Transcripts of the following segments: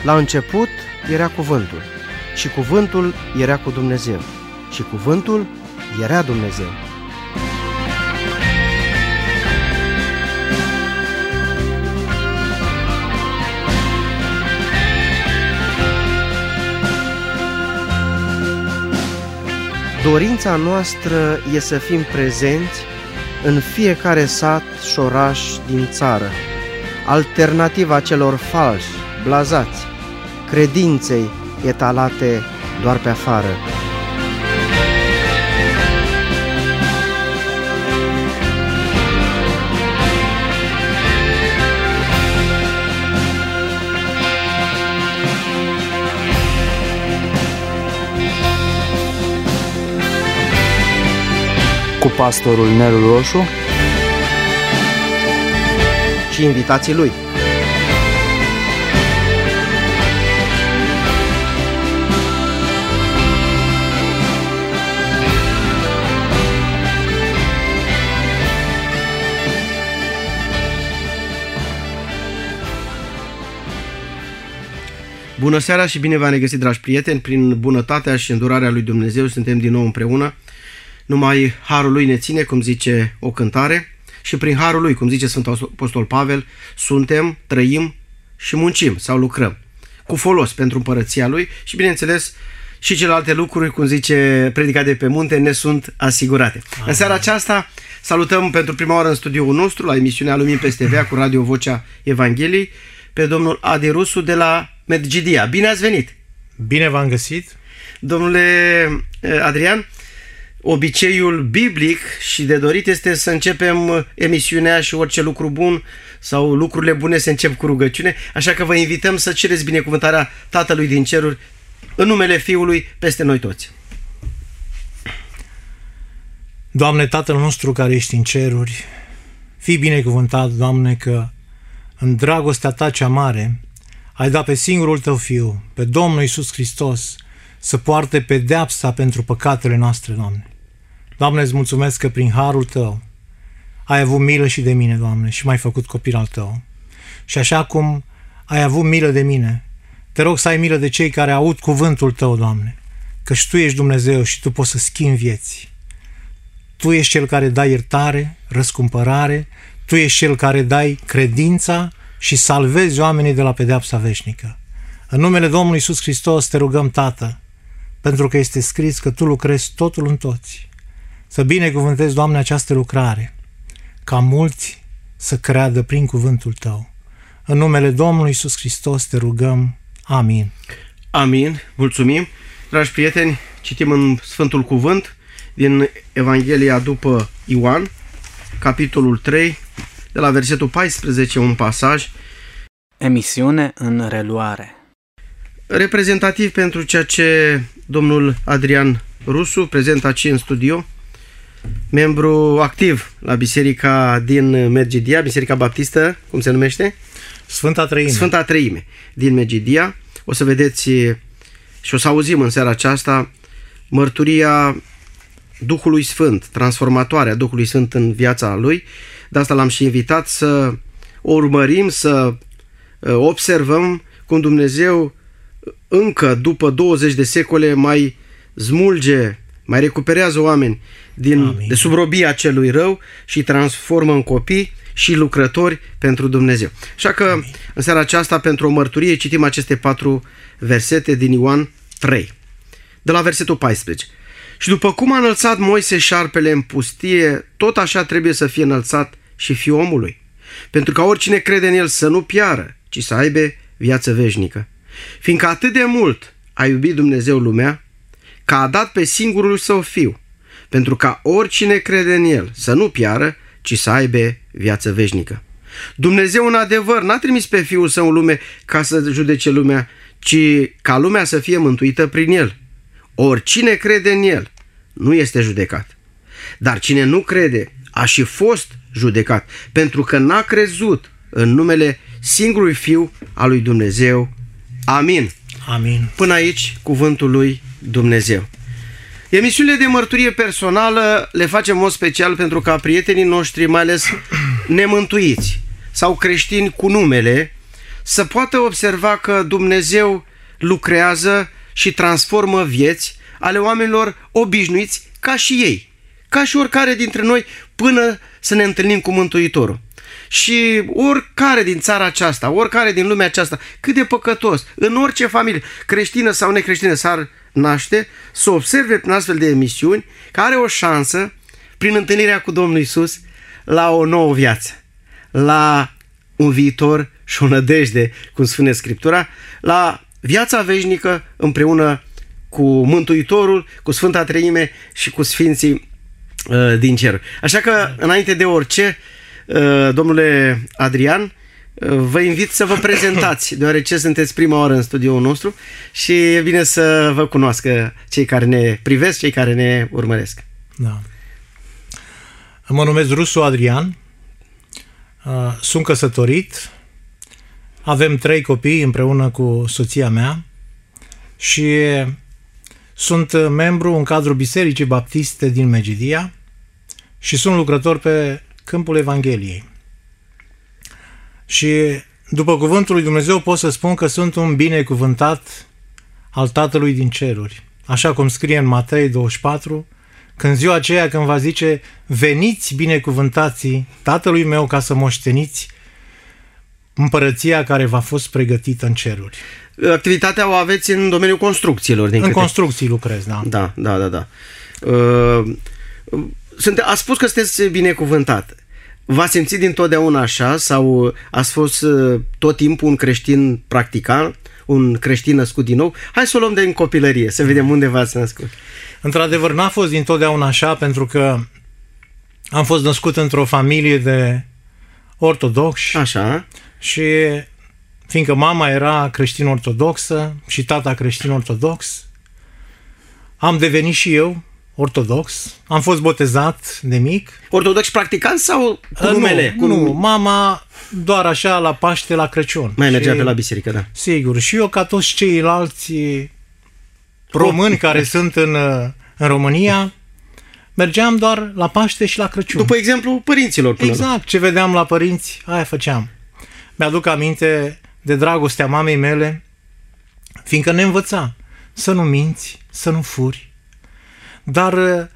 La început era cuvântul și cuvântul era cu Dumnezeu și cuvântul era Dumnezeu. Dorința noastră e să fim prezenți în fiecare sat și oraș din țară, alternativa celor falși, blazați, credinței etalate doar pe afară. Cu pastorul Nelu Roșu și invitații lui. Bună seara și bine v-am regăsit, dragi prieteni. Prin bunătatea și îndurarea lui Dumnezeu suntem din nou împreună. Numai harul lui ne ține, cum zice o cântare, și prin harul lui, cum zice Sfântul Apostol Pavel, suntem, trăim și muncim sau lucrăm cu folos pentru împărăția lui și, bineînțeles, și celelalte lucruri, cum zice Predica de pe munte, ne sunt asigurate. Amin. În seara aceasta salutăm pentru prima oară în studioul nostru, la emisiunea Lumini peste Vea cu Radio Vocea Evangheliei, pe domnul Adi Rusu de la Medgidia. Bine ați venit! Bine v-am găsit! Domnule Adrian, obiceiul biblic și de dorit este să începem emisiunea și orice lucru bun sau lucrurile bune se încep cu rugăciune, așa că vă invităm să cereți binecuvântarea Tatălui din ceruri în numele Fiului peste noi toți. Doamne, Tatăl nostru care ești în ceruri, fii binecuvântat, Doamne, că în dragostea Ta cea mare ai dat pe singurul Tău Fiu, pe Domnul Iisus Hristos, să poarte pedeapsa pentru păcatele noastre, Doamne. Doamne, îți mulțumesc că prin harul Tău ai avut milă și de mine, Doamne, și m-ai făcut copil al Tău. Și așa cum ai avut milă de mine, te rog să ai milă de cei care aud cuvântul Tău, Doamne, căci Tu ești Dumnezeu și Tu poți să schimbi vieți. Tu ești Cel care dai iertare, răscumpărare, Tu ești Cel care dai credința și salvezi oamenii de la pedeapsa veșnică. În numele Domnului Iisus Hristos te rugăm, Tată, pentru că este scris că Tu lucrezi totul în toți. Să binecuvântezi, Doamne, această lucrare, ca mulți să creadă prin cuvântul Tău. În numele Domnului Iisus Hristos te rugăm. Amin. Amin. Mulțumim. Dragi prieteni, citim în Sfântul Cuvânt din Evanghelia după Ioan, capitolul 3, de la versetul 14, un pasaj. Emisiune în reluare. Reprezentativ pentru ceea ce domnul Adrian Rusu, prezent aici în studio, membru activ la biserica din Medgidia, Biserica Baptistă, cum se numește? Sfânta Treime. Sfânta Treime din Medgidia. O să vedeți și o să auzim în seara aceasta mărturia Duhului Sfânt, transformatoarea Duhului Sfânt în viața lui. De asta l-am și invitat să o urmărim, să observăm cum Dumnezeu încă după 20 de secole mai smulge, mai recuperează oameni de sub robia celui rău și transformă în copii și lucrători pentru Dumnezeu. Așa că Amin. În seara aceasta, pentru o mărturie, citim aceste 4 versete din Ioan 3, de la versetul 14. Și după cum a înălțat Moise șarpele în pustie, tot așa trebuie să fie înălțat și Fiul omului, pentru ca oricine crede în el să nu piară, ci să aibă viață veșnică. Fiindcă atât de mult a iubit Dumnezeu lumea, că a dat pe singurul Său Fiu, pentru ca oricine crede în el să nu piară, ci să aibă viață veșnică. Dumnezeu în adevăr n-a trimis pe Fiul Său în lume ca să judece lumea, ci ca lumea să fie mântuită prin el. Oricine crede în el nu este judecat. Dar cine nu crede a și fost judecat, pentru că n-a crezut în numele singurului Fiu al lui Dumnezeu. Amin. Amin. Până aici cuvântul lui Dumnezeu. Emisiunile de mărturie personală le facem în mod special pentru ca prietenii noștri, mai ales nemântuiți sau creștini cu numele, să poată observa că Dumnezeu lucrează și transformă vieți ale oamenilor obișnuiți ca și ei, ca și oricare dintre noi, până să ne întâlnim cu Mântuitorul. Și oricare din țara aceasta, oricare din lumea aceasta, cât de păcătos, în orice familie, creștină sau necreștină, s-ar naște, să observe prin astfel de emisiuni că are o șansă, prin întâlnirea cu Domnul Iisus, la o nouă viață, la un viitor și o nădejde, cum spune Scriptura, la viața veșnică împreună cu Mântuitorul, cu Sfânta Treime și cu Sfinții din cer. Așa că, înainte de orice, domnule Adrian, vă invit să vă prezentați, deoarece sunteți prima oară în studioul nostru și e bine să vă cunoască cei care ne privesc, cei care ne urmăresc. Da. Mă numesc Rusu Adrian, sunt căsătorit, avem 3 copii împreună cu soția mea și sunt membru în cadrul Bisericii Baptiste din Medgidia și sunt lucrător pe Câmpul Evangheliei. Și după cuvântul lui Dumnezeu pot să spun că sunt un binecuvântat al Tatălui din ceruri. Așa cum scrie în Matei 24, când ziua aceea când va zice: veniți binecuvântații Tatălui meu ca să moșteniți împărăția care v-a fost pregătită în ceruri. Activitatea o aveți în domeniul construcțiilor. În construcții lucrez, da. Da. Ați spus că sunteți binecuvântat. V-ați simțit dintotdeauna așa sau ați fost tot timpul un creștin practicant, un creștin născut din nou? Hai să o luăm de în copilărie, să vedem unde v-ați născut. Într-adevăr, n-a fost dintotdeauna așa, pentru că am fost născut într-o familie de ortodoxi. Așa. Și fiindcă mama era creștin-ortodoxă și tata creștin-ortodox, am devenit și eu ortodox. Am fost botezat de mic. Ortodox practicant sau cu numele? Nu, mama doar așa la Paște, la Crăciun. Mai mergea pe la biserică, da. Sigur. Și eu, ca toți ceilalți români care sunt în România, mergeam doar la Paște și la Crăciun. După exemplu părinților. Exact. Ce vedeam la părinți, aia făceam. Mi-aduc aminte de dragostea mamei mele, fiindcă ne învăța să nu minți, să nu furi. Dar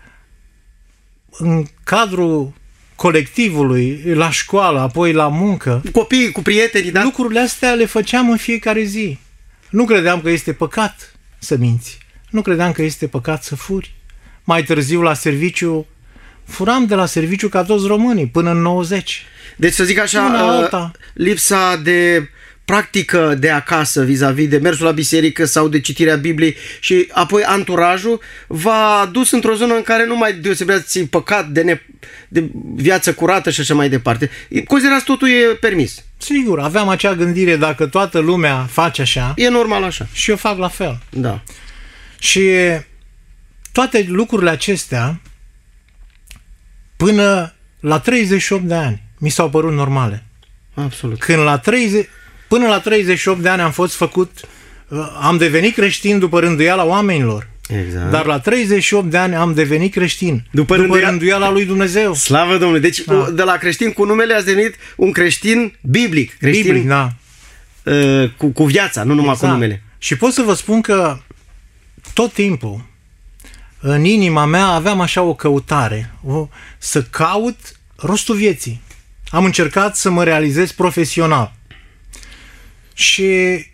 în cadrul colectivului, la școală, apoi la muncă, copiii, cu prietenii, da? Lucrurile astea le făceam în fiecare zi. Nu credeam că este păcat să minți. Nu credeam că este păcat să furi. Mai târziu la serviciu, furam de la serviciu ca toți românii, până în 90. Deci să zic așa, lipsa de practică de acasă vis-a-vis de mersul la biserică sau de citirea Bibliei și apoi anturajul v-a dus într-o zonă în care nu mai deosebeați păcat de viață curată și așa mai departe. Considerați totul e permis. Sigur, aveam acea gândire, dacă toată lumea face așa, e normal așa. Și eu fac la fel. Da. Și toate lucrurile acestea, până la 38 de ani, mi s-au părut normale. Absolut. Până la 38 de ani am devenit creștin după rânduiala oamenilor. Exact. Dar la 38 de ani am devenit creștin după rânduiala lui Dumnezeu. Slavă Domnului! Deci de la creștin cu numele ați devenit un creștin biblic. Biblic, da. Cu viața, nu numai cu numele. Și pot să vă spun că tot timpul în inima mea aveam așa o căutare, să caut rostul vieții. Am încercat să mă realizez profesional. Și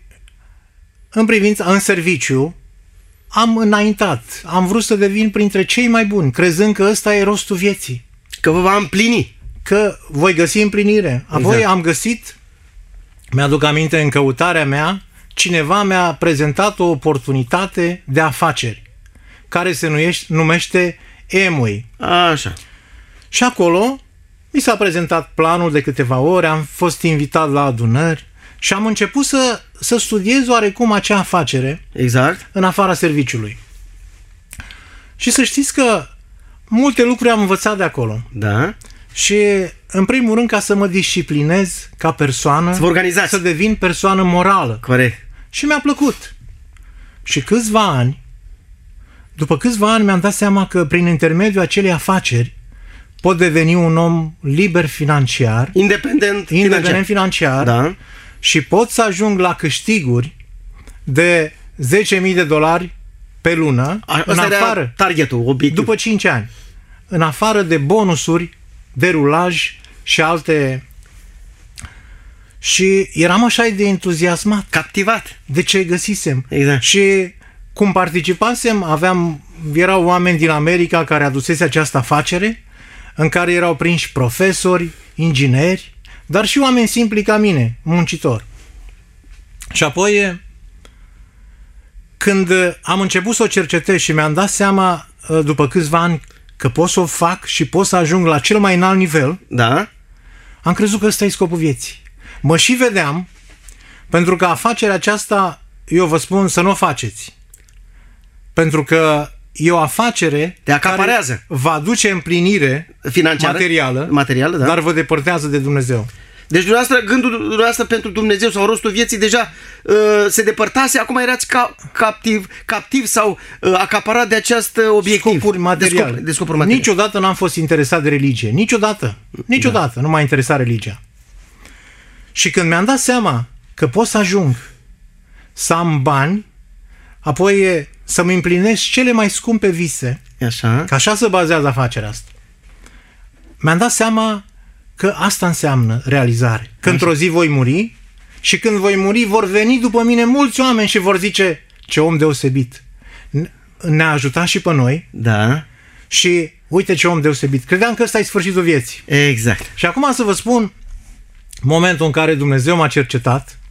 în serviciu am înaintat, am vrut să devin printre cei mai buni, crezând că ăsta e rostul vieții. Că vă va împlini. Că voi găsi împlinire. Apoi am găsit, mi-aduc aminte, în căutarea mea, cineva mi-a prezentat o oportunitate de afaceri, care se numește Amway. Așa. Și acolo mi s-a prezentat planul de câteva ore, am fost invitat la adunări și am început să studiez oarecum acea afacere, exact, în afara serviciului. Și să știți că multe lucruri am învățat de acolo. Da. Și în primul rând, ca să mă disciplinez ca persoană, să vă organizați, să devin persoană morală. Corect. Și mi-a plăcut. Și după câțiva ani mi-am dat seama că prin intermediul acelei afaceri pot deveni un om liber financiar, independent financiar, da. și pot să ajung la câștiguri de $10.000 pe lună, în afară, targetul, obiectiv. după 5 ani, în afară de bonusuri, de rulaj și alte. Și eram așa de entuziasmat. Captivat. De ce găsisem. Exact. Și cum participasem, erau oameni din America care adusese această afacere, în care erau prinși profesori, ingineri, dar și oameni simpli ca mine, muncitori. Și apoi, când am început să o cercetez și mi-am dat seama, după câțiva ani, că pot să o fac și pot să ajung la cel mai înalt nivel, da, am crezut că ăsta e scopul vieții. Mă și vedeam, pentru că afacerea aceasta, eu vă spun să nu o faceți. Pentru că e o afacere te acaparează, care va aduce împlinire financiară, materială, da, dar vă depărtează de Dumnezeu. Deci gândul dumneavoastră pentru Dumnezeu sau rostul vieții deja se depărtase, acum erați captiv sau acaparat de acest obiectiv. Scopuri materiale. De scopuri materiale. Niciodată n-am fost interesat de religie. Niciodată. Da. Nu m-a interesat religia. Și când mi-am dat seama că pot să ajung să am bani, apoi să-mi împlinesc cele mai scumpe vise, așa, că așa se bazează afacerea asta, mi-am dat seama că asta înseamnă realizare. Că într-o zi voi muri și când voi muri vor veni după mine mulți oameni și vor zice: ce om deosebit, ne-a ajutat și pe noi. Da. Și uite ce om deosebit. Credeam că ăsta e sfârșitul vieții. Exact. Și acum să vă spun momentul în care Dumnezeu m-a cercetat.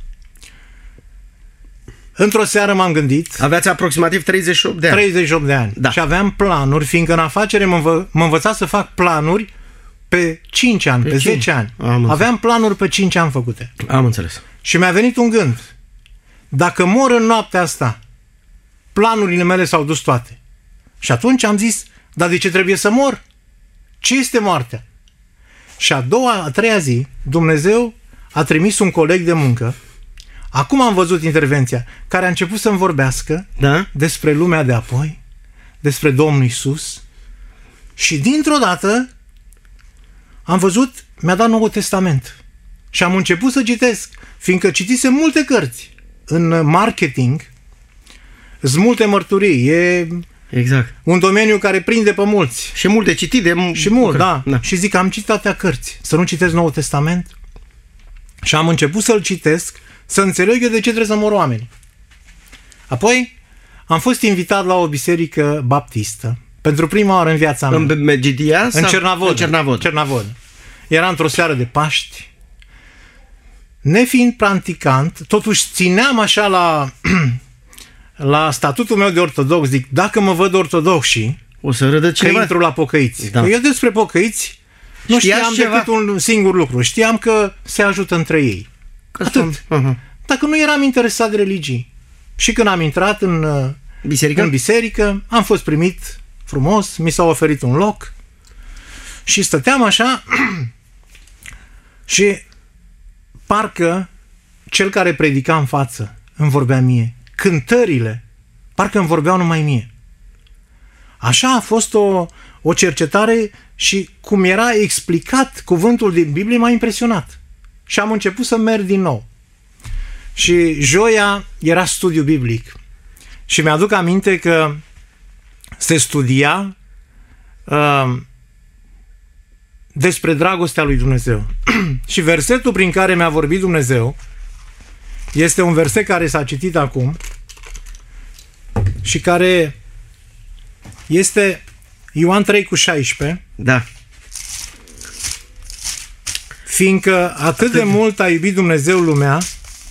Într-o seară m-am gândit. Aveați aproximativ 38 de ani. 38 de ani. Da. Și aveam planuri, fiindcă în afacere mă învăța să fac planuri pe 5 ani, pe 10 ani. Aveam planuri pe 5 ani făcute. Am înțeles. Și mi-a venit un gând. Dacă mor în noaptea asta, planurile mele s-au dus toate. Și atunci am zis: dar de ce trebuie să mor? Ce este moartea? Și a treia zi, Dumnezeu a trimis un coleg de muncă. Acum am văzut intervenția, care a început să-mi vorbească, da, despre lumea de apoi, despre Domnul Iisus. Și dintr-o dată am văzut, mi-a dat Noul Testament. Și am început să citesc, fiindcă citisem multe cărți în marketing, sunt multe mărturii, e exact un domeniu care prinde pe mulți. Și multe citite. Și mult, da. Și zic, am citit atâtea cărți, să nu citesc Noul Testament? Și am început să-l citesc, să înțeleg eu de ce trebuie să mor oamenii. Apoi am fost invitat la o biserică baptistă, pentru prima oară în viața mea. În Medgidia? În Cernavod. În Cernavod. Era într-o seară de Paști. Nefiind practicant, totuși țineam așa la statutul meu de ortodox. Zic, dacă mă văd ortodoxi, o să râdă cineva. Că intru la pocăiți. Da. Eu despre pocăiți nu știam decât un singur lucru. Știam că se ajută între ei. Atât. Dacă nu eram interesat de religii. Și când am intrat în biserică, am fost primit frumos, mi s-a oferit un loc și stăteam așa și parcă cel care predica în față îmi vorbea mie. Cântările parcă îmi vorbeau numai mie. Așa a fost o cercetare și cum era explicat cuvântul din Biblie m-a impresionat. Și am început să merg din nou. Și joia era studiu biblic. Și mi-aduc aminte că se studia despre dragostea lui Dumnezeu. Și versetul prin care mi-a vorbit Dumnezeu este un verset care s-a citit acum și care este Ioan 3:16. Da. Fiindcă atât de mult a iubit Dumnezeu lumea,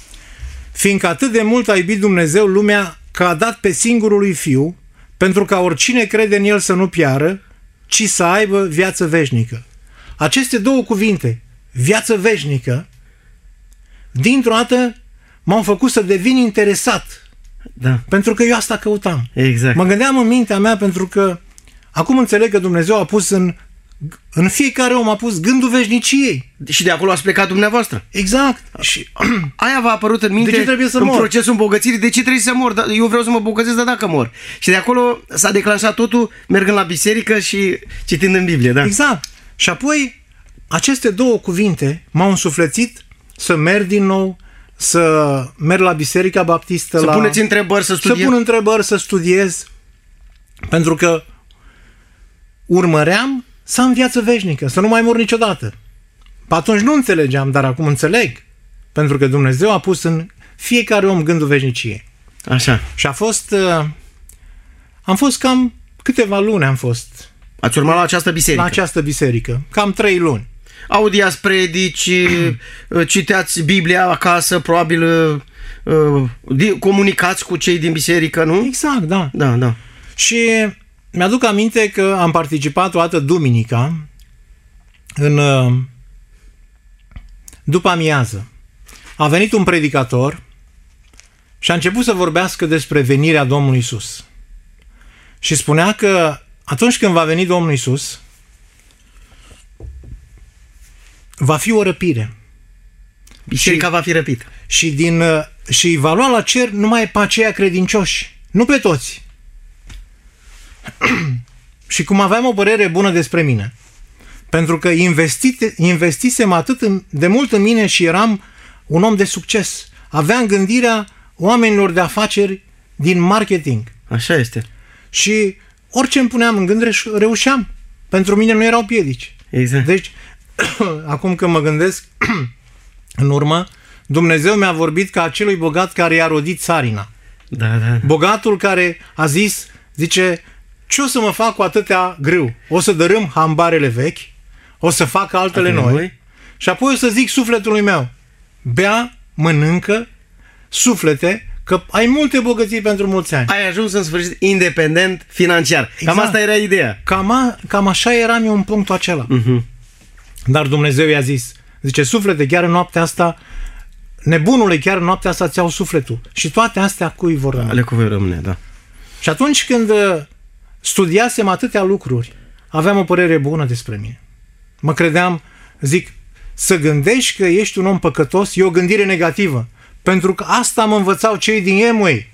că a dat pe singurul lui Fiu, pentru ca oricine crede în El să nu piară, ci să aibă viață veșnică. Aceste două cuvinte, viață veșnică, dintr-o dată m-au făcut să devin interesat. Da. Pentru că eu asta căutam. Exact. Mă gândeam în mintea mea, pentru că acum înțeleg că Dumnezeu a pus în fiecare om a pus gândul veșniciei. Și de acolo ați plecat dumneavoastră. Exact. Și aia v-a apărut în minte, de ce trebuie să în mor? Procesul îmbogățirii, de ce trebuie să mor? Eu vreau să mă bogățesc, dar dacă mor. Și de acolo s-a declanșat totul, mergând la biserică și citind în Biblie. Da? Exact. Și apoi aceste două cuvinte m-au însuflețit să merg din nou să merg la Biserica Baptistă. Să puneți întrebări, să studiez. Să pun întrebări, să studiez. Pentru că urmăream să am viață veșnică, să nu mai mor niciodată. Pe atunci nu înțelegeam, dar acum înțeleg. Pentru că Dumnezeu a pus în fiecare om gândul veșniciei. Așa. Și am fost cam câteva luni am fost. Ați urmat la această biserică? La această biserică. Cam 3 luni. Audiați predici, citeați Biblia acasă, probabil comunicați cu cei din biserică, nu? Exact, da. Da. Și mi-aduc aminte că am participat o dată duminica după amiază. A venit un predicator și a început să vorbească despre venirea Domnului Iisus. Și spunea că atunci când va veni Domnul Iisus, va fi o răpire. Biserica va fi răpită. Și va lua la cer numai pe aceia credincioși, nu pe toți. Și cum aveam o părere bună despre mine, pentru că investisem atât de mult în mine și eram un om de succes. Aveam gândirea oamenilor de afaceri din marketing. Așa este. Și orice îmi puneam în gând reușeam. Pentru mine nu erau piedici. Exact. Deci, acum când mă gândesc, în urmă, Dumnezeu mi-a vorbit ca acelui bogat care i-a rodit țarina. Da. Bogatul care a zis, zice, ce o să mă fac cu atâtea grâu? O să dărâm hambarele vechi, o să fac altele noi și apoi o să zic sufletului meu, bea, mănâncă, suflete, că ai multe bogății pentru mulți ani. Ai ajuns în sfârșit independent financiar. Exact. Cam asta era ideea. Cam așa eram eu în punctul acela. Dar Dumnezeu i-a zis, zice, suflete, chiar în noaptea asta, nebunule, chiar în noaptea asta ți-au sufletul. Și toate astea cui vor rămâne? Ale cui vor rămâne, da. Și atunci când studiasem atâtea lucruri, aveam o părere bună despre mine. Mă credeam, zic, să gândești că ești un om păcătos e o gândire negativă. Pentru că asta mă învățau cei din Amway.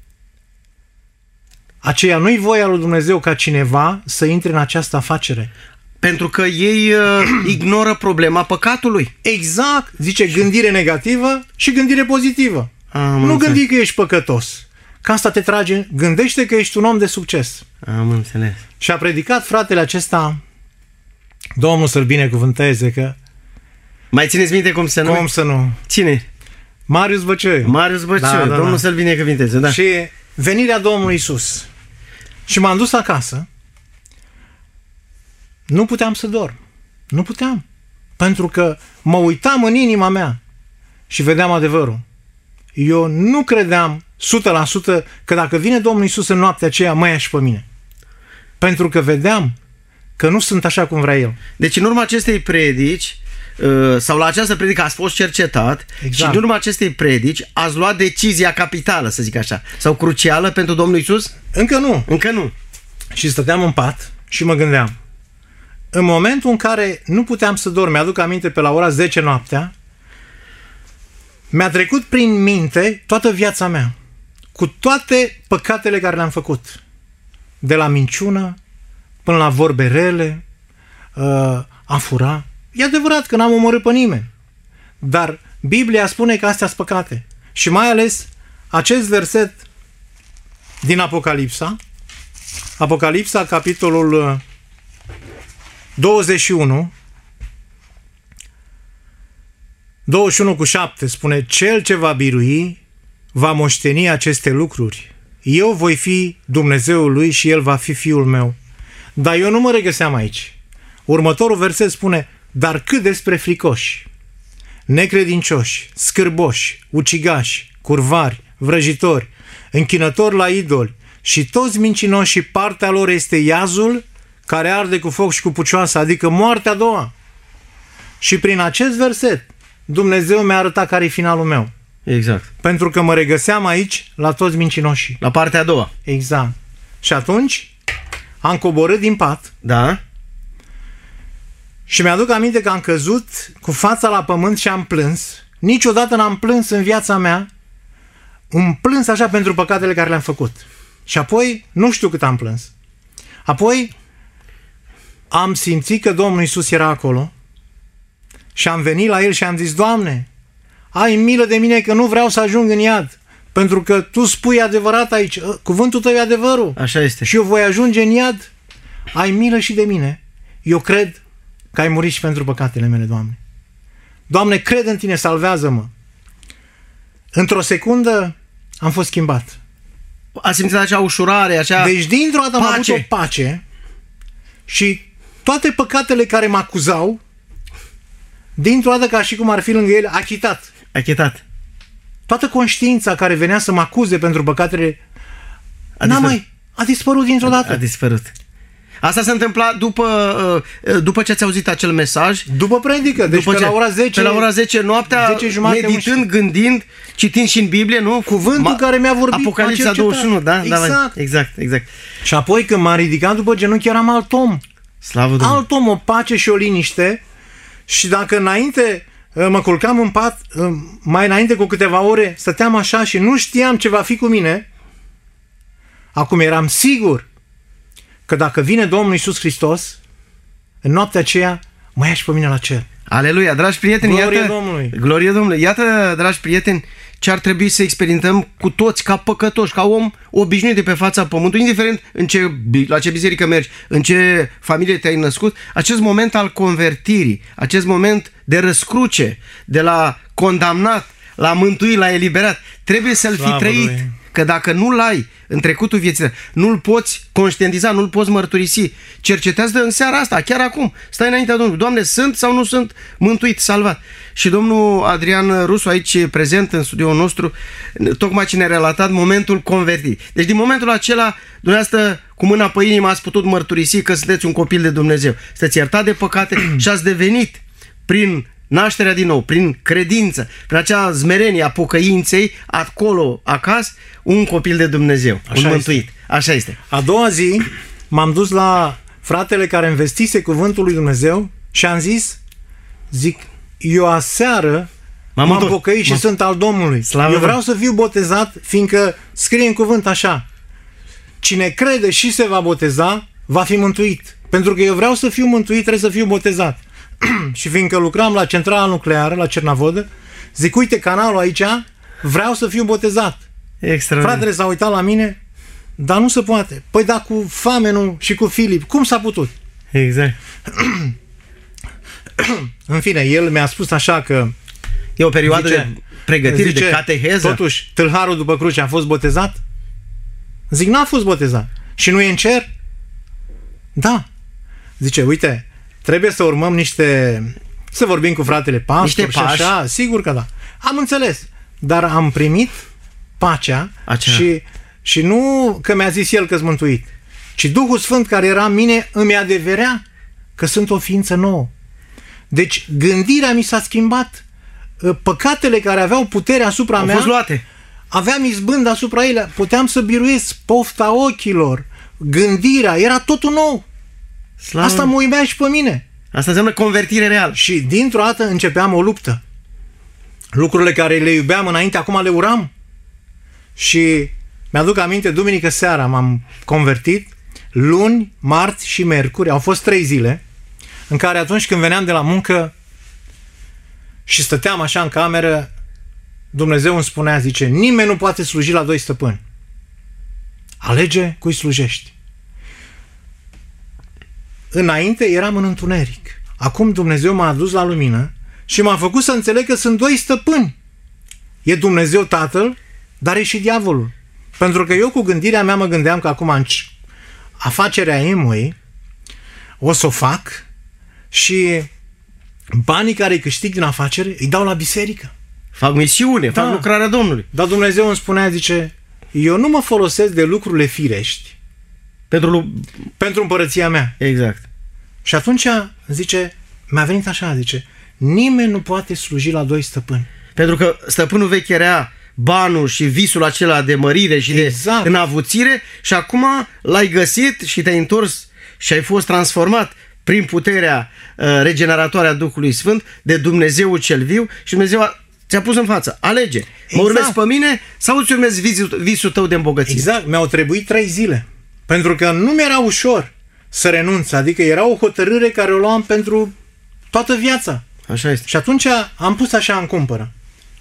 Aceea nu-i voia lui Dumnezeu ca cineva să intre în această afacere. Pentru că ei ignoră problema păcatului. Exact, zice gândire negativă și gândire pozitivă. Nu gândi că ești păcătos. Că asta te trage, gândește că ești un om de succes. Am înțeles. Și a predicat fratele acesta, Domnul să-l binecuvânteze, că... Mai țineți minte cum se numește? Cum să nu? Cine? Marius Băcioiu. Marius Băcioiu, da, Domnul să-l binecuvânteze, da. Și venirea Domnului Iisus. Și m-am dus acasă. Nu puteam să dorm. Nu puteam. Pentru că mă uitam în inima mea și vedeam adevărul. Eu nu credeam 100% că dacă vine Domnul Iisus în noaptea aceea, mă ia și pe mine. Pentru că vedeam că nu sunt așa cum vrea El. Deci în urma acestei predici, sau la această predică ați fost cercetat, exact. Și în urma acestei predici ați luat decizia capitală, să zic așa, sau crucială pentru Domnul Iisus? Încă nu. Încă nu. Și stăteam în pat și mă gândeam. În momentul în care nu puteam să dorm, mi-aduc aminte pe la ora 10 noaptea, mi-a trecut prin minte toată viața mea, cu toate păcatele care le-am făcut. De la minciună până la vorbe rele, a fura. E adevărat că n-am omorât pe nimeni. Dar Biblia spune că astea sunt păcate. Și mai ales acest verset din Apocalipsa, capitolul 21 cu 7 spune: Cel ce va birui va moșteni aceste lucruri. Eu voi fi Dumnezeul lui și el va fi fiul meu. Dar eu nu mă regăseam aici. Următorul verset spune: dar cât despre fricoși, necredincioși, scârboși, ucigași, curvari, vrăjitori, închinători la idoli și toți mincinoși, și partea lor este iazul care arde cu foc și cu pucioasă, adică moartea a doua. Și prin acest verset Dumnezeu mi-a arătat care e finalul meu. Exact. Pentru că mă regăseam aici la toți mincinoșii. La partea a doua. Exact. Și atunci am coborât din pat. Da. Și mi-aduc aminte că am căzut cu fața la pământ și am plâns. Niciodată n-am plâns în viața mea. Am plâns așa pentru păcatele care le-am făcut. Și apoi, nu știu cât am plâns. Apoi am simțit că Domnul Iisus era acolo și am venit la El și am zis: Doamne, ai milă de mine că nu vreau să ajung în iad. Pentru că tu spui adevărat aici, cuvântul tău e adevărul. Așa este. Și eu voi ajunge în iad, ai milă și de mine. Eu cred că ai murit și pentru păcatele mele, Doamne. Doamne, cred în Tine, salvează-mă. Într-o secundă am fost schimbat. A simțit acea ușurare, acea Deci dintr-o dată am avut pace. o pace și toate păcatele care mă acuzau, dintr-o dată ca și cum ar fi lângă ele, achitat. Achitat. Toată conștiința care venea să mă acuze pentru păcatele a dispărut dintr-o dată. A dispărut. Asta se întâmpla după ce ați auzit acel mesaj. După predică, deci După pe la ora 10, pe la ora 10 noaptea, 10:30, meditând, 11. gândind, citind și în Biblie, nu? Cuvântul care mi-a vorbit, Apocalipsa m-a cercetat. 21, da? Exact. Da, exact. Și apoi când m-am ridicat după genunchi eram alt om. Slavă Domnului. Alt om, o pace și o liniște. Și dacă înainte mă culcam în pat, mai înainte cu câteva ore, stăteam așa și nu știam ce va fi cu mine, acum eram sigur că dacă vine Domnul Iisus Hristos, în noaptea aceea mă ia și pe mine la cer. Aleluia, dragi prieteni, Glorie iată, Domnului. Glorie Domnului. Iată, dragi prieteni, ce ar trebui să experimentăm cu toți ca păcătoși, ca om obișnuit de pe fața pământului, indiferent la ce biserică mergi, în ce familie te-ai născut, acest moment al convertirii, acest moment de răscruce, de la condamnat, la mântuit, la eliberat, trebuie să-l fi trăit. Lui. Că dacă nu-l ai în trecutul vieții, nu-l poți conștientiza, nu-l poți mărturisi. Cercetează în seara asta, chiar acum. Stai înaintea Domnului. Doamne, sunt sau nu sunt mântuit, salvat? Și domnul Adrian Rusu, aici prezent în studioul nostru, tocmai ce ne-a relatat momentul convertirii. Deci din momentul acela, dumneavoastră, cu mâna pe inimă, ați putut mărturisi că sunteți un copil de Dumnezeu. Sunteți iertat de păcate și ați devenit prin nașterea din nou, prin credință, prin acea smerenie a pocăinței, acolo, acasă, un copil de Dumnezeu, un mântuit. Așa este. A doua zi m-am dus la fratele care investise cuvântul lui Dumnezeu și am zic, eu aseară m-am pocăit și sunt al Domnului. Eu vreau să fiu botezat, fiindcă scrie în cuvânt așa, cine crede și se va boteza, va fi mântuit. Pentru că eu vreau să fiu mântuit, trebuie să fiu botezat. Și fiindcă lucram la centrala nucleară, la Cernavodă, zic, uite canalul aici, vreau să fiu botezat. Fratele s-a uitat la mine, dar nu se poate. Păi da, cu Famenul și cu Filip, cum s-a putut? Exact. În fine, el mi-a spus așa că e o perioadă de pregătire, de cateheză. Totuși, tâlharul după cruce a fost botezat? Zic, n-a fost botezat. Și nu e în cer? Da. Zice, uite, trebuie să urmăm să vorbim cu fratele pastor și așa, sigur că da. Am înțeles, dar am primit pacea și nu că mi-a zis el că-s mântuit, ci Duhul Sfânt care era în mine îmi adeverea că sunt o ființă nouă. Deci gândirea mi s-a schimbat, păcatele care aveau putere asupra mea au fost luate. Aveam izbând asupra ele, puteam să biruiesc pofta ochilor, gândirea, era totul nou. Slavă. Asta mă uimea și pe mine. Asta înseamnă convertire reală. Și dintr-o dată începeam o luptă. Lucrurile care le iubeam înainte, acum le uram. Și mi-aduc aminte, duminică seara m-am convertit, luni, marți și miercuri, au fost 3 zile, în care atunci când veneam de la muncă și stăteam așa în cameră, Dumnezeu îmi spunea, zice, nimeni nu poate sluji la 2 stăpâni. Alege cui slujești. Înainte eram în întuneric. Acum Dumnezeu m-a adus la lumină și m-a făcut să înțeleg că sunt 2 stăpâni. E Dumnezeu Tatăl, dar e și diavolul. Pentru că eu cu gândirea mea mă gândeam că acum afacerea Amway o să o fac și banii care îi câștig din afacere îi dau la biserică. Fac misiune, fac lucrarea Domnului. Dar Dumnezeu îmi spunea, zice, eu nu mă folosesc de lucrurile firești pentru împărăția mea. Exact. Și atunci, zice, mi-a venit așa, zice, nimeni nu poate sluji la 2 stăpâni. Pentru că stăpânul vechi era banul și visul acela de mărire și de înavuțire și acum l-ai găsit și te-ai întors și ai fost transformat prin puterea regeneratoare a Duhului Sfânt de Dumnezeu cel viu și Dumnezeu ți-a pus în față. Alege. Mă urmezi pe mine sau îți urmezi visul tău de îmbogățire? Exact. Mi-au trebuit 3 zile. Pentru că nu mi-era ușor să renunț. Adică era o hotărâre care o luam pentru toată viața. Așa este. Și atunci am pus așa în cumpără.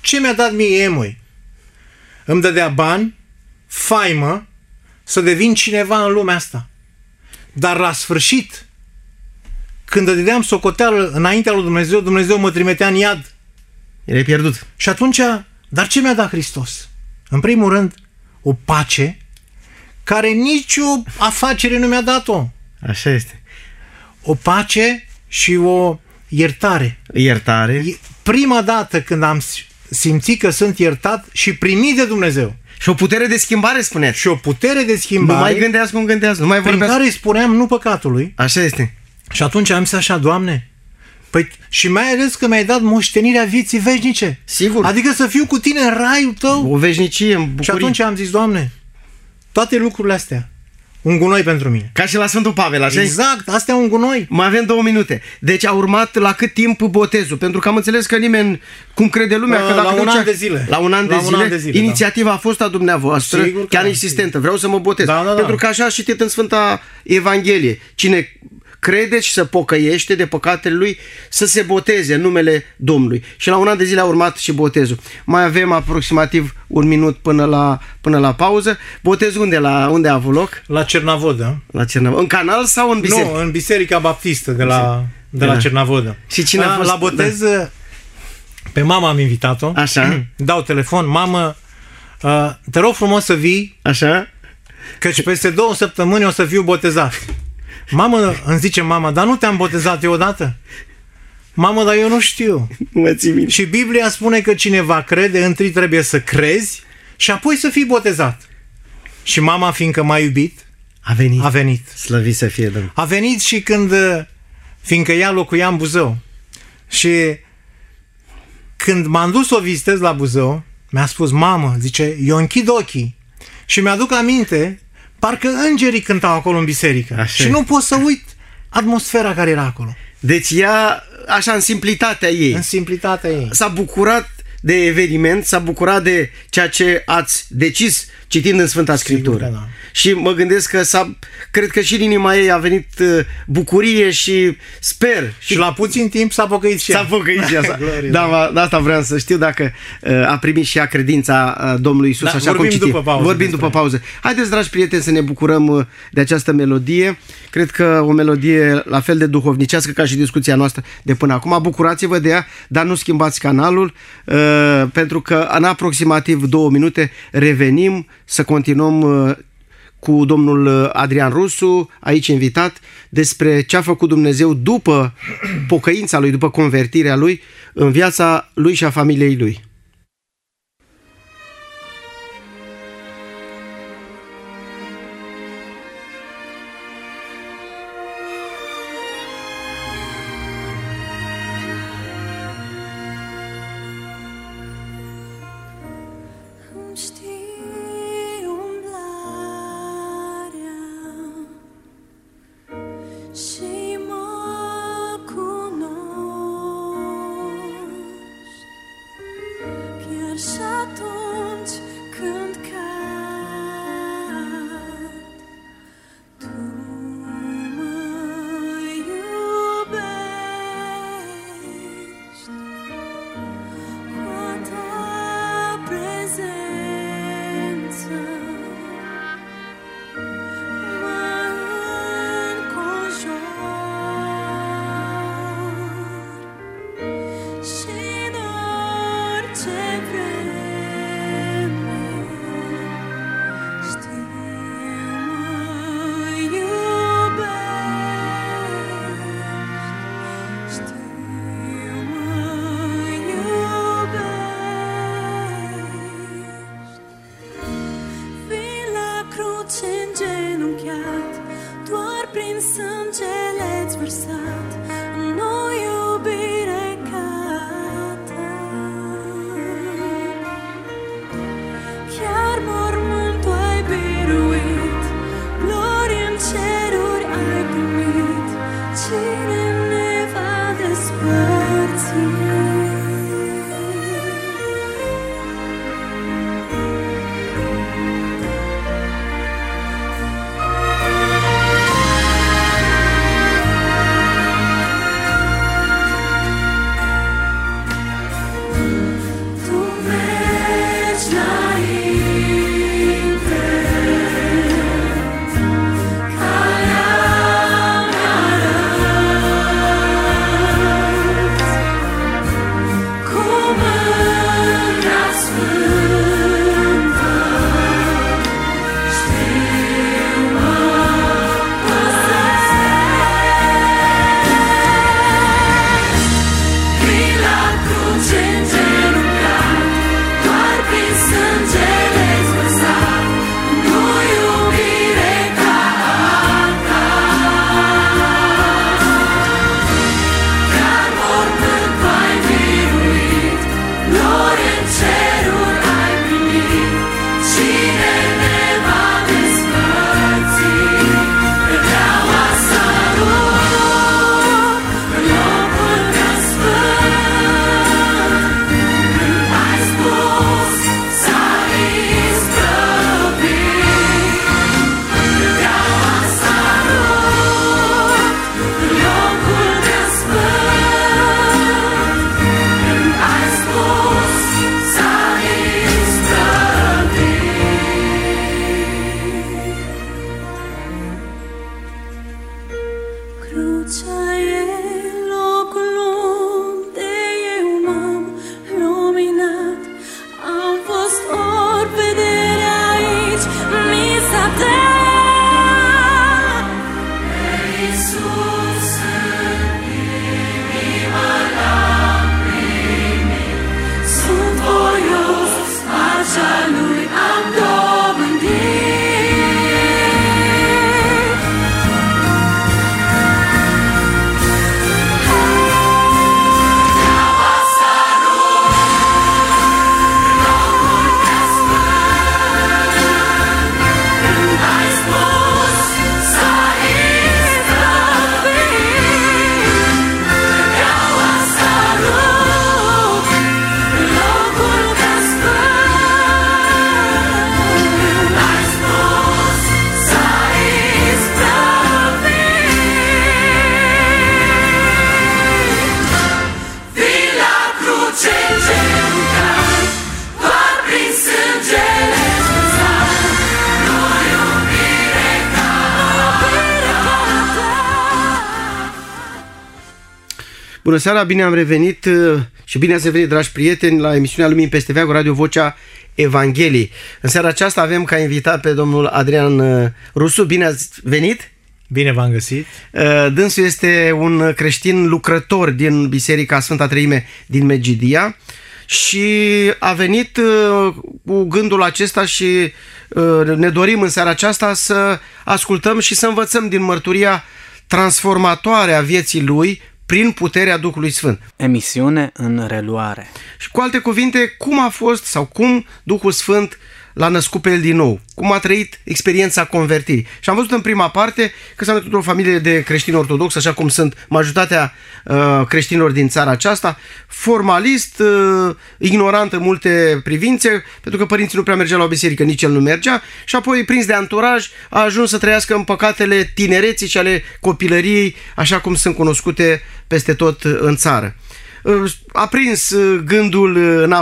Ce mi-a dat mie Emoi? Îmi dădea bani, faimă, să devin cineva în lumea asta. Dar la sfârșit, când dădeam socoteală înaintea lui Dumnezeu, Dumnezeu mă trimitea în iad. Erai pierdut. Și atunci, dar ce mi-a dat Hristos? În primul rând, o pace care nicio afacere nu mi-a dat-o. Așa este. O pace și o iertare. Iertare. Prima dată când am simțit că sunt iertat și primit de Dumnezeu. Și o putere de schimbare, spuneți. Și o putere de schimbare. Nu mai gândeați cum gândeați, nu mai prin vorbeați. care îi spuneam nu păcatului. Așa este. Și atunci am zis așa, Doamne, păi și mai ales că mi-ai dat moștenirea vieții veșnice. Sigur. Adică să fiu cu tine în raiul tău. O veșnicie, în bucurie. Și atunci am zis, Doamne, toate lucrurile astea, un gunoi pentru mine. Ca și la Sfântul Pavel, așa? Exact, astea un gunoi. Mai avem 2 minute. Deci a urmat la cât timp botezul? Pentru că am înțeles că nimeni, cum crede lumea, că dacă la un ducea- an de zile. La un an de zile. Inițiativa a fost a dumneavoastră, Sigur că chiar da, insistentă. Vreau să mă botez. Da. Pentru că așa a citit în Sfânta Evanghelie. Cine crede și se pocăiește de păcatele lui, să se boteze în numele Domnului. Și la un an de zile a urmat și botezul. Mai avem aproximativ 1 minut până la pauză. Botezul unde a avut loc? La Cernavodă. La Cernavodă. În canal sau în biserică? Nu, în Biserica Baptistă de la Cernavodă. Și cine a fost? La botez, pe mama am invitat-o. Așa. Dau telefon, mamă, te rog frumos să vii, Așa. căci peste 2 săptămâni o să fiu botezat. Mamă, îmi zice mama, dar nu te-am botezat eu odată? Mamă, dar eu nu știu. Mă ții minte. Și Biblia spune că cineva crede, întâi trebuie să crezi și apoi să fii botezat. Și mama, fiindcă m-a iubit, A venit. a Slăvit să fie Domnul. A venit și când, fiindcă ea locuia în Buzău. Și când m-am dus să o vizitez la Buzău, mi-a spus, mamă, zice, eu închid ochii și mi-aduc aminte, parcă îngerii cântau acolo în biserică. Așa și e. nu pot să uit atmosfera care era acolo. Deci ea, așa în simplitatea ei, În simplitatea ei. s-a bucurat de eveniment, s-a bucurat de ceea ce ați decis citind în Sfânta Scriptură. că da. Și mă gândesc că cred că și în inima ei a venit bucurie și sper. Și la puțin timp s-a pocăit și S-a ea. făcut și asta. Glorie, Da, asta vreau să știu, dacă a primit și ea credința Domnului Iisus, Da, așa cum vorbim citim. după pauză Vorbim despre după pauză. Haideți, dragi prieteni, să ne bucurăm de această melodie. Cred că o melodie la fel de duhovnicească ca și discuția noastră de până acum. Bucurați-vă de ea, dar nu schimbați canalul, pentru că în aproximativ 2 minute revenim să continuăm cu domnul Adrian Rusu, aici invitat, despre ce a făcut Dumnezeu după pocăința lui, după convertirea lui, în viața lui și a familiei lui. Știi umblarea și mă cunoști, chiar și atunci când cad, tu mă iubești cu a ta prezență, mă înconjori și în orice vreme știu mă iubești, știu mă iubești. Vin la cruce îngenunchiat, doar prin sângele-ți vărsat, în o iubire ca ta. Chiar mormântul ai biruit, glorie în ceruri ai primit, cine ne va despărți? Crucea e locul unde eu m-am luminat. Am fost ori vedere aici, mi s-a dat. Iisus în inima l-am primit. Sunt voios, așa lui am dobândit. Bună seara, bine am revenit și bine ați revenit, dragi prieteni, la emisiunea Lumini peste Veac, Radio Vocea Evangheliei. În seara aceasta avem ca invitat pe domnul Adrian Rusu. Bine ați venit! Bine v-am găsit! Dânsul este un creștin lucrător din Biserica Sfânta Treime din Medgidia și a venit cu gândul acesta și ne dorim în seara aceasta să ascultăm și să învățăm din mărturia transformatoare a vieții lui prin puterea Duhului Sfânt. Emisiune în reluare. Și cu alte cuvinte, cum a fost sau cum Duhul Sfânt l-a născut pe el din nou, cum a trăit experiența convertirii. Și am văzut în prima parte că s-a născut o familie de creștini ortodoxi, așa cum sunt majoritatea creștinilor din țara aceasta, formalist, ignorant în multe privințe, pentru că părinții nu prea mergeau la o biserică, nici el nu mergea, și apoi, prins de anturaj, a ajuns să trăiască în păcatele tinereții și ale copilăriei, așa cum sunt cunoscute peste tot în țară. A prins gândul,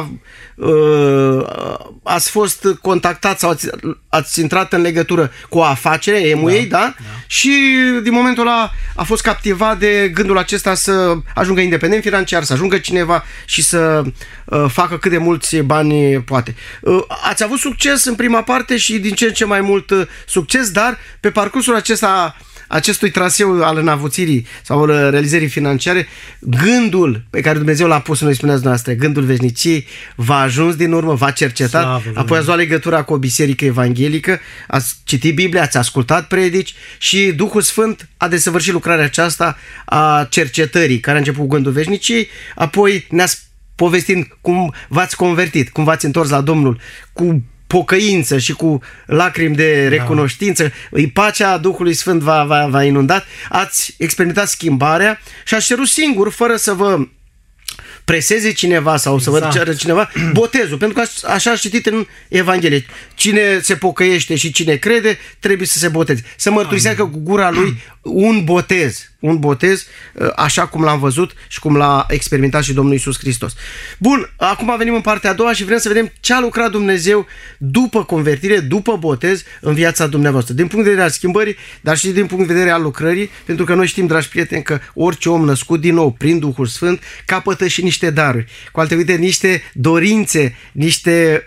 ați fost contactat sau ați intrat în legătură cu o afacere, Emuei, da? Și din momentul ăla a fost captivat de gândul acesta să ajungă independent financiar, să ajungă cineva și să facă cât de mulți bani poate. Ați avut succes în prima parte și din ce în ce mai mult succes, dar pe parcursul acestui traseu al înavuțirii sau al realizării financiare, gândul pe care Dumnezeu l-a pus, noi spuneați noastră, gândul veșniciei, v-a ajuns din urmă, v-a cercetat, apoi ați luat legătura cu o biserică evanghelică, ați citit Biblia, ați ascultat predici și Duhul Sfânt a desăvârșit lucrarea aceasta a cercetării, care a început cu gândul veșniciei, apoi ne-ați povestind cum v-ați convertit, cum v-ați întors la Domnul, cu pocăință și cu lacrimi de recunoștință, pacea Duhului Sfânt v-a inundat, ați experimentat schimbarea și ați cerut singur, fără să vă preseze cineva sau să vă ceară cineva, botezul, pentru că așa ați citit în Evanghelie. Cine se pocăiește și cine crede, trebuie să se boteze. Să mărturisească cu gura lui un botez, așa cum l-am văzut și cum l-a experimentat și Domnul Iisus Hristos. Bun, acum venim în partea a doua și vrem să vedem ce a lucrat Dumnezeu după convertire, după botez în viața dumneavoastră. Din punct de vedere al schimbării, dar și din punct de vedere al lucrării, pentru că noi știm, dragi prieteni, că orice om născut din nou prin Duhul Sfânt capătă și niște daruri. Cu alte cuvinte, niște dorințe, niște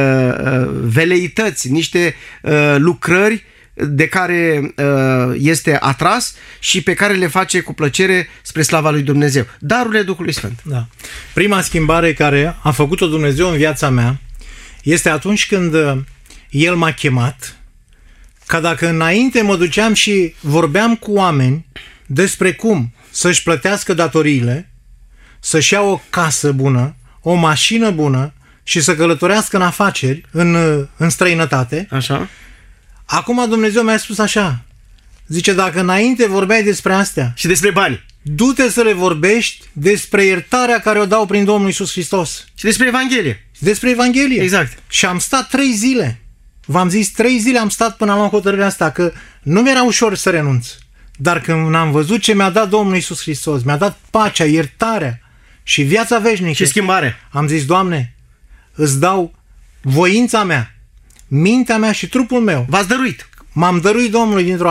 veleități, niște lucrări de care este atras și pe care le face cu plăcere spre slava lui Dumnezeu. Darurile Duhului Sfânt. Da. Prima schimbare care a făcut-o Dumnezeu în viața mea este atunci când El m-a chemat, ca dacă înainte mă duceam și vorbeam cu oameni despre cum să-și plătească datoriile, să-și ia o casă bună, o mașină bună și să călătorească în afaceri, în străinătate. Așa. Acum Dumnezeu mi-a spus așa, zice, dacă înainte vorbeai despre astea și despre bani, du-te să le vorbești despre iertarea care o dau prin Domnul Iisus Hristos. Și despre Evanghelie. Despre Evanghelie. Exact. Și am stat 3 zile. V-am zis, 3 zile am stat până am luat hotărârea asta, că nu mi-era ușor să renunț. Dar când am văzut ce mi-a dat Domnul Iisus Hristos, mi-a dat pacea, iertarea și viața veșnică. Și schimbare. Am zis, Doamne, îți dau voința mea, mintea mea și trupul meu. V-ați dăruit. M-am dăruit Domnului dintr-o dată.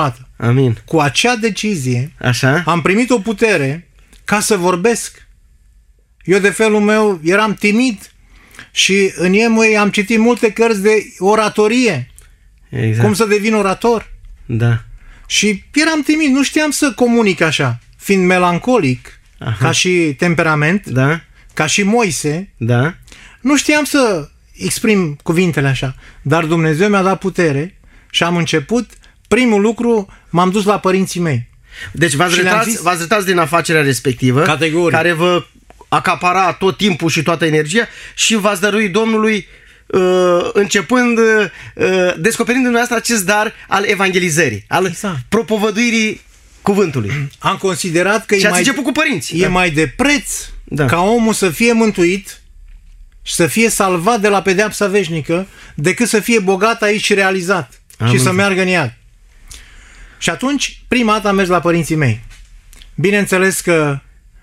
Amin. cu acea decizie, Așa? am primit o putere ca să vorbesc. Eu, de felul meu, eram timid și în Emui am citit multe cărți de oratorie. Exact. Cum să devin orator. Da. Și eram timid, nu știam să comunic așa. Fiind melancolic, ca și temperament, Da? ca și Moise, Da? nu știam să exprim cuvintele așa. Dar Dumnezeu mi-a dat putere și am început. Primul lucru, m-am dus la părinții mei. Deci v-ați Și le-am retrați, zis- v-ați retrați din afacerea respectivă, Categoric. care vă acapara tot timpul și toată energia și v-ați dăruit Domnului începând, descoperind dumneavoastră acest dar al evangelizării, al Exact. propovăduirii cuvântului. Am considerat că Și e ați mai, început cu părinții. e mai de preț Da. ca omul să fie mântuit și să fie salvat de la pedeapsa veșnică decât să fie bogat aici și realizat și să înțeles. meargă în iad. Și atunci, prima dată am mers la părinții mei. Bineînțeles că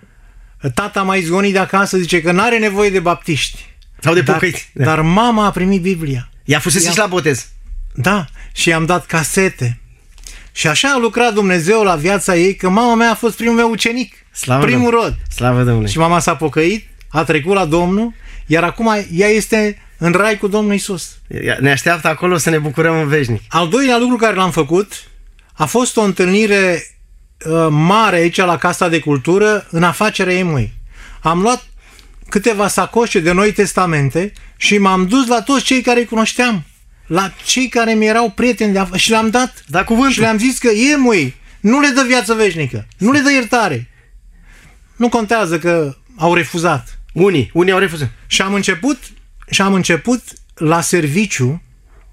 tata m-a izgonit de acasă, zice că n-are nevoie de baptiști. Sau de Dar, pocăiți. Da. dar mama a primit Biblia. I-a fusese Ia- și la botez. Da, și i-am dat casete. Și așa a lucrat Dumnezeu la viața ei, că mama mea a fost primul meu ucenic. Slavă primul Domnului. rod. Slavă Domnului. Și mama s-a pocăit, a trecut la Domnul, iar acum ea este în rai cu Domnul Iisus. Ne așteaptă acolo să ne bucurăm în veșnic. Al doilea lucru care l-am făcut a fost o întâlnire mare aici la Casa de Cultură, în afacerea Emui. Am luat câteva sacoșe de Noi Testamente și m-am dus la toți cei care îi cunoșteam, la cei care mi erau prieteni și le-am dat. Da cuvântul. Și le-am zis că Emui nu le dă viață veșnică, nu le dă iertare. Nu contează că au refuzat. Unii au refuzat. Și am început la serviciu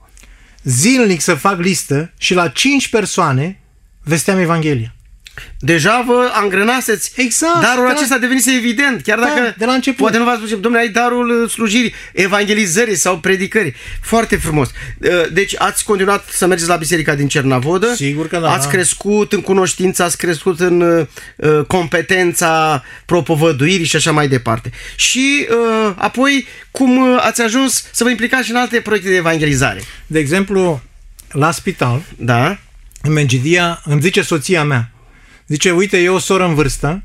zilnic să fac listă și la 5 persoane vesteam Evanghelia. Deja vă angrenaseți. Exact, Darul da. acesta devenise evident, chiar Da, dacă de la început. poate nu v-ați spus, domnule, ai darul slujirii, evangelizării sau predicării. Foarte frumos. Deci ați continuat să mergeți la biserica din Cernavodă. Sigur că da. Ați crescut în cunoștință, ați crescut în competența propovăduirii și așa mai departe. Și apoi cum ați ajuns să vă implicați și în alte proiecte de evangelizare. De exemplu, la spital, Da? în Medgidia, îmi zice soția mea, zice, uite, e o soră în vârstă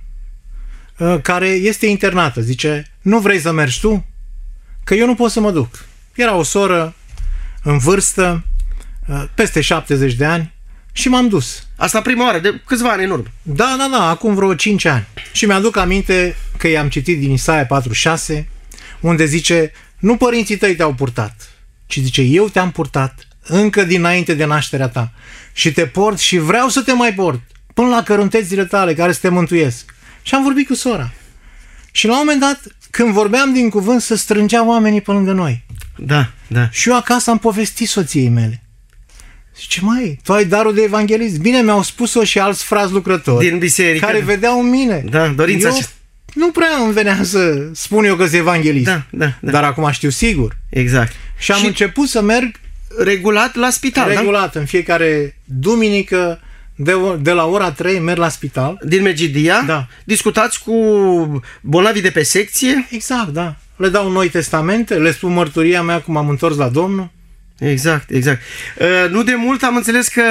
care este internată. Zice, nu vrei să mergi tu? Că eu nu pot să mă duc. Era o soră în vârstă, peste 70 de ani, și m-am dus. Asta prima oară, de câțiva ani în urmă. Da, acum vreo 5 ani. Și mi-aduc aminte că i-am citit din Isaia 46, unde zice, nu părinții tăi te-au purtat, ci zice, eu te-am purtat încă dinainte de nașterea ta și te port și vreau să te mai port până la căruntețile tale care să te mântuiesc. Și am vorbit cu sora. Și la un moment dat, când vorbeam din cuvânt, se strângeau oamenii pe lângă noi. Da. Și eu acasă am povestit soției mele. Zice, mai, tu ai darul de evanghelist. Bine, mi-au spus-o și alți frați lucrători Din biserică. care vedeau în mine. Da, dorința Eu aceasta. nu prea îmi venea să spun eu că sunt evanghelist. Da. Dar acum știu sigur. Exact. Și am început să merg regulat la spital, regulat în fiecare duminică de la ora 3 merg la spital. Din Medgidia? Da. Discutați cu bolnavii de pe secție? Exact, da. Le dau Noi Testamente, le spun mărturia mea cum am întors la Domnul. Exact. Nu de mult am înțeles că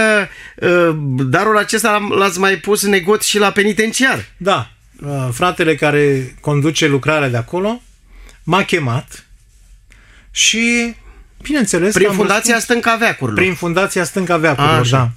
darul acesta l-ați mai pus în negot și la penitenciar. Da. Fratele care conduce lucrarea de acolo m-a chemat și, bineînțeles, Prin am Fundația răspuns. Stânca Veacurilor. Prin Fundația Stânca Veacurilor, Așa. da.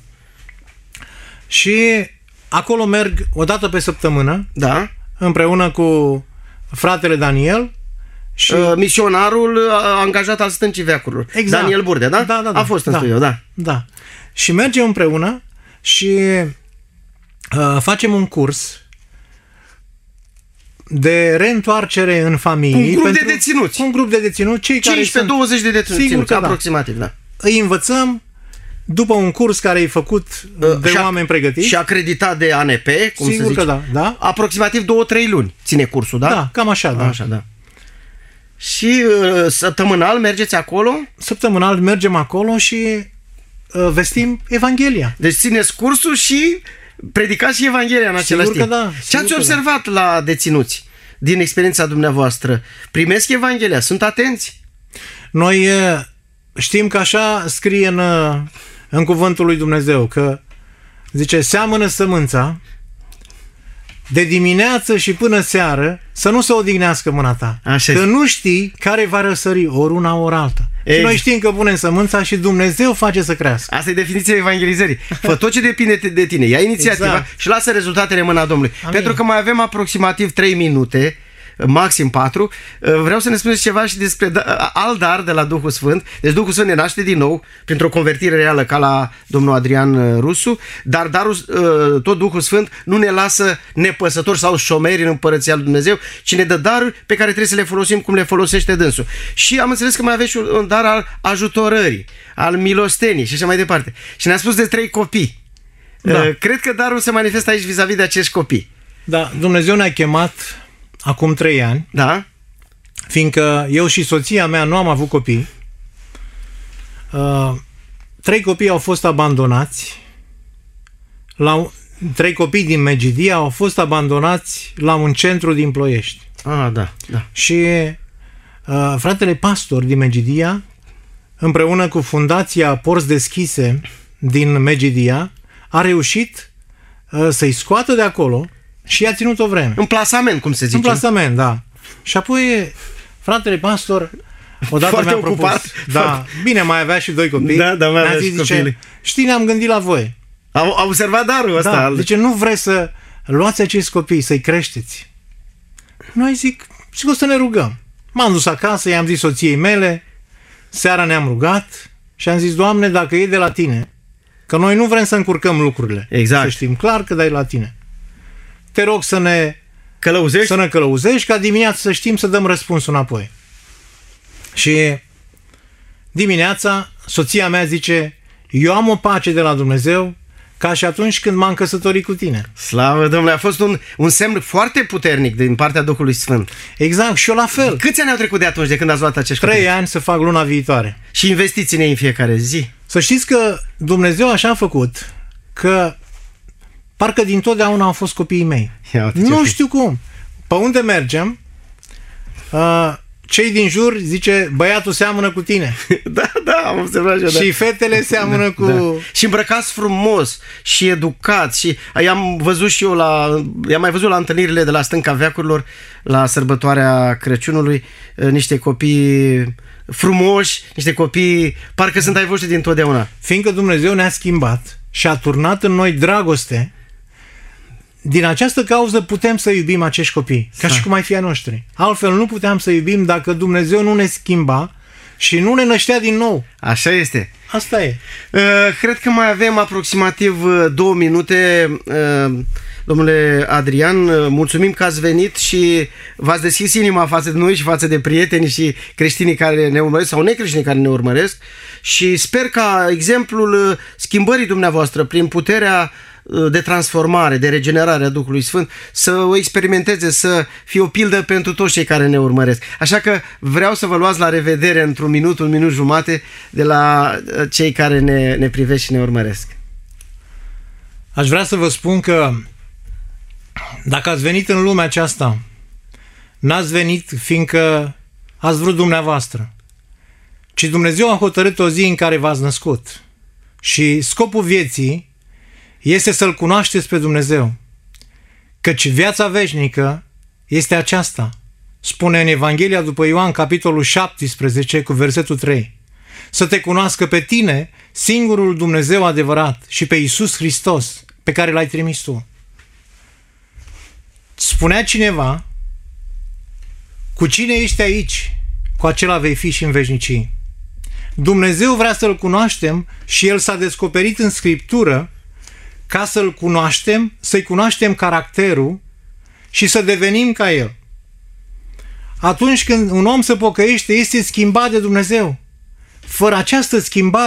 Și acolo merg o dată pe săptămână, Da. împreună cu fratele Daniel și... Misionarul angajat al Stâncii Veacurilor. Exact. Daniel Burdea, da? Da. A fost în studio, da. Da. Și mergem împreună și facem un curs de reîntoarcere în familie. Un grup de deținuți. Un grup de deținuți. Cei care 15-20 de deținuți, Sigur că da. aproximativ, da. Îi învățăm după un curs care e făcut de oameni pregătiți. Și acreditat de ANP, cum Sigur se zice. că da. Aproximativ 2-3 luni ține cursul, da? Da, cam așa, da. Așa, da. Și săptămânal mergeți acolo? Săptămânal mergem acolo și vestim Evanghelia. Deci țineți cursul și predicați și Evanghelia în același Sigur că timp. da, Ce sigur ați că observat la deținuți din experiența dumneavoastră? Primesc Evanghelia? Sunt atenți? Noi știm că așa scrie în cuvântul lui Dumnezeu, că zice, seamănă sămânța, de dimineață și până seară să nu se odihnească mâna ta. Așa că este. nu știi care va răsări, ori una, ori alta. Și noi știm că punem sămânța și Dumnezeu face să crească. Asta e definiția evangelizării. Fă tot ce depinde de tine. Ia inițiativa Exact. și lasă rezultatele în mâna Domnului. Amin. Pentru că mai avem aproximativ 3 minute, maxim 4. Vreau să ne spuneți ceva și despre alt dar de la Duhul Sfânt. Deci Duhul Sfânt ne naște din nou printr-o convertire reală ca la domnul Adrian Rusu, dar darul, tot Duhul Sfânt nu ne lasă nepăsători sau șomeri în Împărăția lui Dumnezeu, ci ne dă daruri pe care trebuie să le folosim cum le folosește dânsul. Și am înțeles că mai aveți și un dar al ajutorării, al milostenii și așa mai departe. Și ne-a spus de 3 copii. Da. Cred că darul se manifestă aici vis-a-vis de acești copii. Da, Dumnezeu ne-a chemat acum 3 ani, Da? fiindcă eu și soția mea nu am avut copii. 3 copii au fost abandonați. 3 copii din Megidia au fost abandonați la un centru din Ploiești. Ah, da, da. Și fratele pastor din Megidia, împreună cu Fundația Porți Deschise din Megidia, a reușit să-i scoată de acolo și i-a ținut o vreme. În plasament, cum se zice. În plasament, da. Și apoi fratele pastor odată Foarte mi-a propus. ocupat. Da, bine, mai avea și 2 copii. Da, da, mai Mi-a avea zis, și zice, copiii. știi, ne-am gândit la voi. Au observat darul ăsta. Da, zice, nu vreți să luați acești copii, să-i creșteți. Noi zic o să ne rugăm. M-am dus acasă, i-am zis soției mele, seara ne-am rugat și am zis, Doamne, dacă e de la Tine, că noi nu vrem să încurcăm lucrurile. Exact. Să știm clar că de la Tine. Te rog să ne Călăuzești? călăuzești ca dimineața să știm să dăm răspunsul înapoi. Și dimineața soția mea zice, eu am o pace de la Dumnezeu ca și atunci când m-am căsătorit cu tine. Slavă Domnule, a fost un semn foarte puternic din partea Duhului Sfânt. Exact, și eu la fel. Câți ani au trecut de atunci, de când ați luat acești copii? 3 ani să fac luna viitoare. Și investiți-ne în fiecare zi. Să știți că Dumnezeu așa a făcut că parcă dintotdeauna au fost copiii mei. Ia uite ce Nu fi. știu cum. Pe unde mergem, cei din jur zice, băiatul seamănă cu tine. Da, da, am observat și eu, da. Și fetele seamănă cu... Da. Și îmbrăcați frumos și educați și i-am văzut și eu i-am mai văzut la întâlnirile de la Stânca Veacurilor, la sărbătoarea Crăciunului, niște copii frumoși, niște copii parcă sunt ai voștri dintotdeauna. Fiindcă Dumnezeu ne-a schimbat și a turnat în noi dragoste, din această cauză putem să iubim acești copii, ca și cum ai fi a noștri. Altfel nu puteam să iubim dacă Dumnezeu nu ne schimba și nu ne năștea din nou. Așa este. Asta e. Cred că mai avem aproximativ 2 minute. Domnule Adrian, mulțumim că ați venit și v-ați deschis inima față de noi și față de prietenii și creștinii care ne urmăresc sau necreștinii care ne urmăresc și sper ca exemplul schimbării dumneavoastră prin puterea de transformare, de regenerare a Duhului Sfânt să o experimenteze, să fie o pildă pentru toți cei care ne urmăresc. Așa că vreau să vă luați la revedere într-un minut, un minut jumate de la cei care ne privesc și ne urmăresc. Aș vrea să vă spun că dacă ați venit în lumea aceasta, n-ați venit fiindcă ați vrut dumneavoastră, ci Dumnezeu a hotărât o zi în care v-ați născut. Și scopul vieții este să-L cunoașteți pe Dumnezeu. Căci viața veșnică este aceasta, spune în Evanghelia după Ioan, capitolul 17, cu versetul 3. Să te cunoască pe tine, singurul Dumnezeu adevărat, și pe Iisus Hristos, pe care L-ai trimis tu. Spunea cineva, cu cine ești aici, cu acela vei fi și în veșnicii. Dumnezeu vrea să-L cunoaștem și El s-a descoperit în Scriptură ca să-L cunoaștem, să-i cunoaștem caracterul și să devenim ca El. Atunci când un om se pocăiește, este schimbat de Dumnezeu. Fără această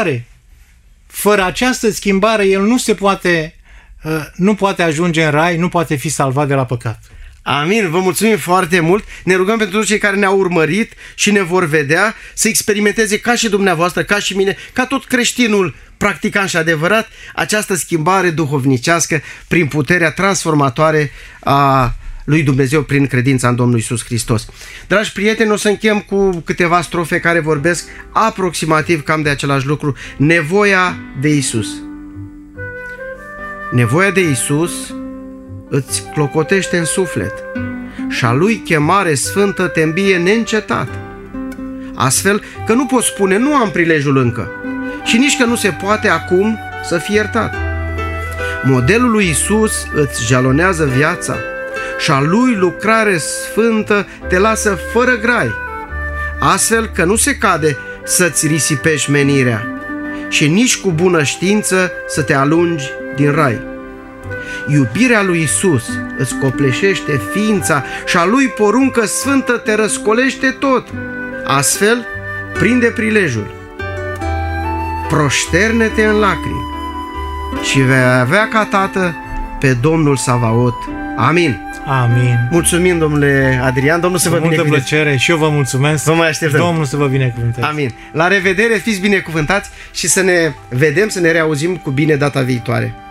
schimbare, el nu poate ajunge în rai, nu poate fi salvat de la păcat. Amin, vă mulțumim foarte mult. Ne rugăm pentru toți cei care ne-au urmărit și ne vor vedea să experimenteze ca și dumneavoastră, ca și mine, ca tot creștinul practicant și adevărat, această schimbare duhovnicească prin puterea transformatoare a lui Dumnezeu prin credința în Domnul Iisus Hristos. Dragi prieteni, o să încheiem cu câteva strofe care vorbesc aproximativ cam de același lucru, nevoia de Iisus. Nevoia de Iisus îți clocotește în suflet și a Lui chemare sfântă te îmbie neîncetat, astfel că nu poți spune nu am prilejul încă și nici că nu se poate acum să fii iertat. Modelul lui Iisus îți jalonează viața și a Lui lucrare sfântă te lasă fără grai, astfel că nu se cade să-ți risipești menirea și nici cu bună știință să te alungi din rai. Iubirea lui Iisus îți copleșește ființa și a Lui poruncă sfântă te răscolește tot. Astfel, prinde prilejul, proșterne-te în lacrimi și vei avea ca tată pe Domnul Savaot. Amin. Amin. Mulțumim, domnule Adrian, Domnul să vă Multă binecuvânteze. plăcere și eu vă mulțumesc. Vă mai așteptăm. Domnul să vă binecuvânteze. Amin. La revedere, fiți binecuvântați și să ne vedem, să ne reauzim cu bine data viitoare.